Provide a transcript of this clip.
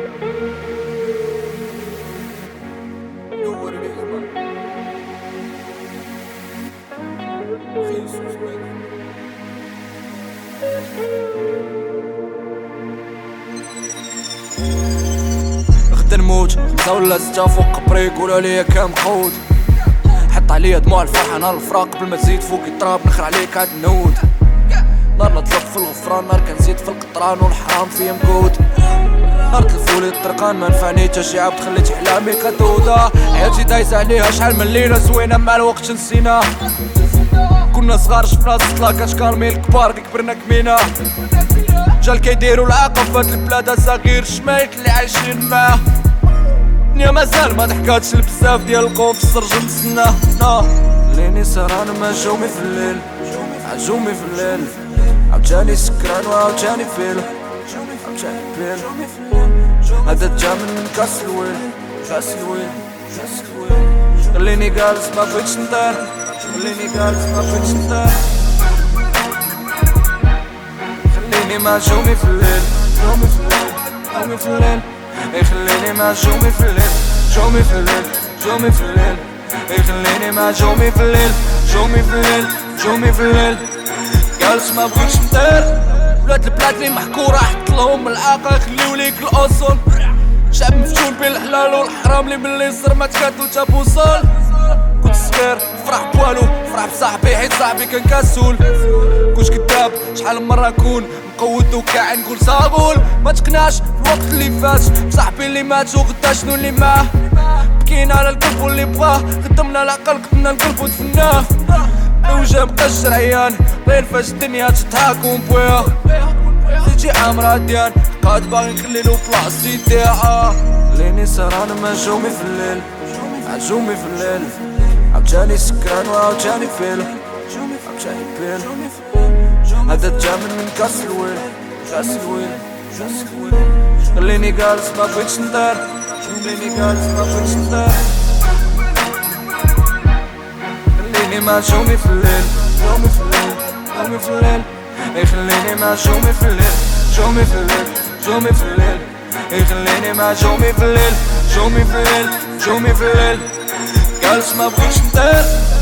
غدا نموت 5 ولا 6 فوق قبري يقولوا ليا كام قود. حط عليا دموع الفرحة نهار الفراق قبل ما تزيد فوق التراب نخر عليك عاد نود. نهار نطلق في الغفران نهار كنزيد في القطران والحرام فيا مقود. نهار تلفولي الطرقان ما نفعني تا شي عبد خليت احلامي كدودة. حياتي دايزة عليها شحال من ليلة زوينة مع الوقت نسينا. كنا صغار شفنا السطلا كاشكارمي الكبار كي كبرنا كمينا. رجال كيديرو العاقة في هاد البلاد صغير شمايت اللي عايشين معاه. الدنيا مازال ما ضحكاتش بزاف ديال القوف السرج نستناه. ليني سهران ما جاومي في الليل عجومي في الليل عاوتاني سكران وعاوتاني فيل عاوتاني بيل. هذا جا من كاس الويل كاس الويل كاس الويل. خليني جالس ما بغيتش ندار خليني جالس ما بغيتش ندار. خليني مع جومي في الليل جومي في الليل جومي في الليل. خليني مع جومي في الليل جومي في الليل جومي في الليل. خليني مع جومي في الليل جومي في الليل جومي في الليل. جالس ما بغيتش ندار. ولاد البلاد اللي محكورة حط لهم العاقة يخليو ليك الأصل. شعب مفتون بين الحلال والحرام اللي ملي صر ما تكادو تابوصل. كنت صغير فرح بوالو فرح بصاحبي حيت صاحبي كان كسول. كنت كداب شحال مرة نكون مقود وكاع نقول صاغول. ما تقناش في الوقت اللي فات بصاحبي اللي مات وغدا شنو اللي معاه. بكينا على القلب واللي بغاه خدمنا العقل قدمنا القلب ودفناه. وجا مبقاش عيان غير فاش الدنيا تتهاكم بويا. تجي عامرة ديان قاد باغي نخليلو بلاصتي يديعها. ليني سهران ما جومي في الليل عجومي في الليل عاوتاني سكران وعاوتاني فيل عاوتاني بيل. هذا جا من كاس الويل كاس الويل كاس الويل. خليني جالس ما بغيتش ندار خليني جالس ما بغيتش ندار. خليني مع جومي في الليل جومي في الليل جومي في الليل. خليني مع جومي في الليل جومي في الليل جومي في الليل. خليني مع جومي في الليل جومي في الليل جومي في الليل. جالس ما بغيتش ندار.